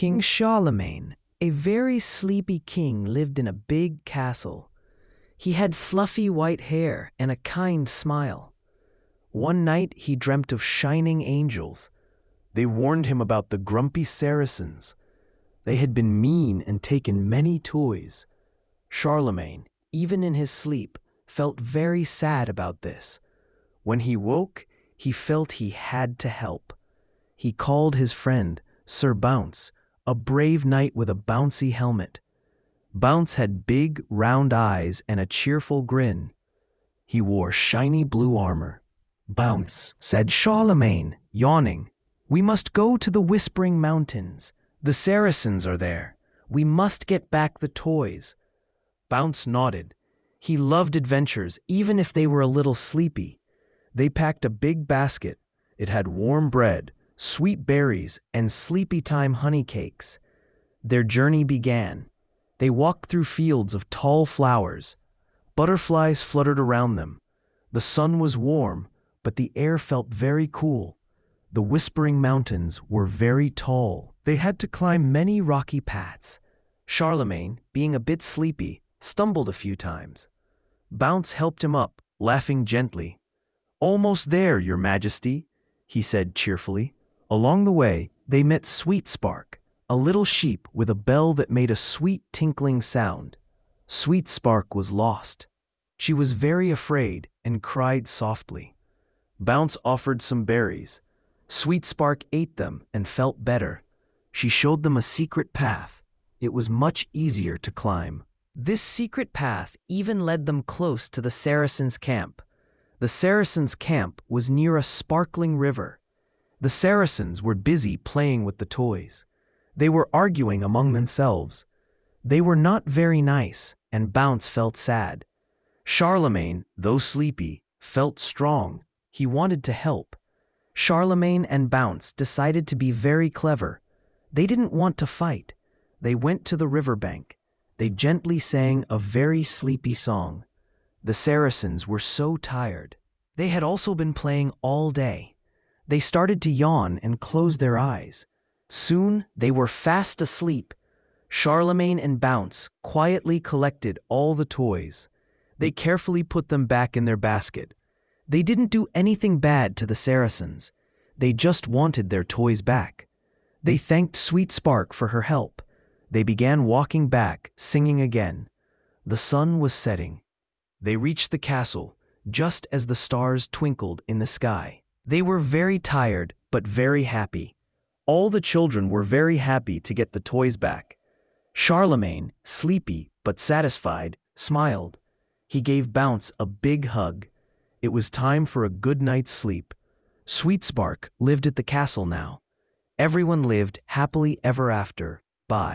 King Charlemagne, a very sleepy king, lived in a big castle. He had fluffy white hair and a kind smile. One night he dreamt of shining angels. They warned him about the grumpy Saracens. They had been mean and taken many toys. Charlemagne, even in his sleep, felt very sad about this. When he woke, he felt he had to help. He called his friend, Sir Bounce, a brave knight with a bouncy helmet. Bounce had big, round eyes and a cheerful grin. He wore shiny blue armor. "Bounce," said Charlemagne, yawning, "we must go to the Whispering Mountains. The Saracens are there. We must get back the toys." Bounce nodded. He loved adventures, even if they were a little sleepy. They packed a big basket. It had warm bread, sweet berries, and sleepy-time honey cakes. Their journey began. They walked through fields of tall flowers. Butterflies fluttered around them. The sun was warm, but the air felt very cool. The Whispering Mountains were very tall. They had to climb many rocky paths. Charlemagne, being a bit sleepy, stumbled a few times. Bounce helped him up, laughing gently. "Almost there, Your Majesty," he said cheerfully. Along the way, they met Sweet Spark, a little sheep with a bell that made a sweet tinkling sound. Sweet Spark was lost. She was very afraid and cried softly. Bounce offered some berries. Sweet Spark ate them and felt better. She showed them a secret path. It was much easier to climb. This secret path even led them close to the Saracens' camp. The Saracens' camp was near a sparkling river. The Saracens were busy playing with the toys. They were arguing among themselves. They were not very nice, and Bounce felt sad. Charlemagne, though sleepy, felt strong. He wanted to help. Charlemagne and Bounce decided to be very clever. They didn't want to fight. They went to the riverbank. They gently sang a very sleepy song. The Saracens were so tired. They had also been playing all day. They started to yawn and close their eyes. Soon they were fast asleep. Charlemagne and Bounce quietly collected all the toys. They carefully put them back in their basket. They didn't do anything bad to the Saracens. They just wanted their toys back. They thanked Sweet Spark for her help. They began walking back, singing again. The sun was setting. They reached the castle just as the stars twinkled in the sky. They were very tired, but very happy. All the children were very happy to get the toys back. Charlemagne, sleepy but satisfied, smiled. He gave Bounce a big hug. It was time for a good night's sleep. Sweet Spark lived at the castle now. Everyone lived happily ever after.